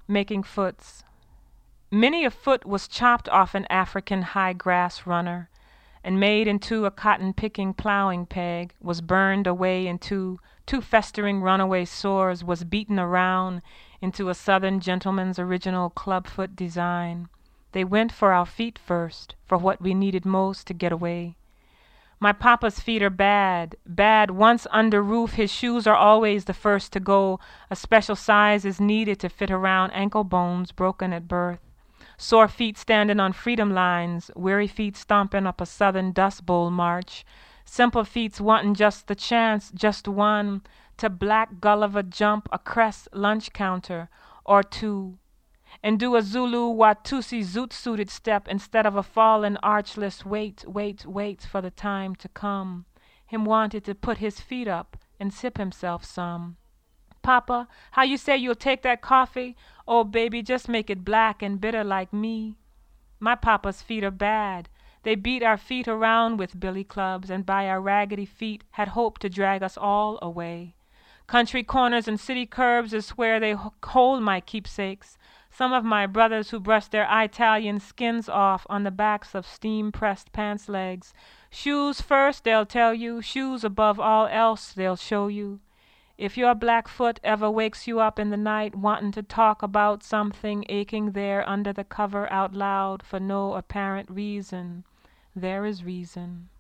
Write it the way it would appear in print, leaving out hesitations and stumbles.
Making foots. Many a foot was chopped off an African high-grass runner, and made into a cotton-picking plowing peg, was burned away into two festering runaway sores, was beaten around into a Southern gentleman's original clubfoot design. They went for our feet first, for what we needed most to get away. My papa's feet are bad, bad. Once under roof, his shoes are always the first to go. A special size is needed to fit around ankle bones broken at birth. Sore feet standing on freedom lines, weary feet stomping up a Southern Dust Bowl march, simple feet wanting just the chance, just one, to Black Gulliver jump a crest lunch counter, or two, and do a Zulu Watusi zoot-suited step instead of a fallen archless wait, wait, wait for the time to come. Him wanted to put his feet up and sip himself some. Papa, how you say you'll take that coffee? Oh, baby, just make it black and bitter like me. My papa's feet are bad. They beat our feet around with billy clubs, and by our raggedy feet had hoped to drag us all away. Country corners and city curbs is where they hold my keepsakes. Some of my brothers who brush their Italian skins off on the backs of steam-pressed pants legs. Shoes first, they'll tell you. Shoes above all else, they'll show you. If your black foot ever wakes you up in the night wanting to talk about something aching there under the cover out loud for no apparent reason, there is reason.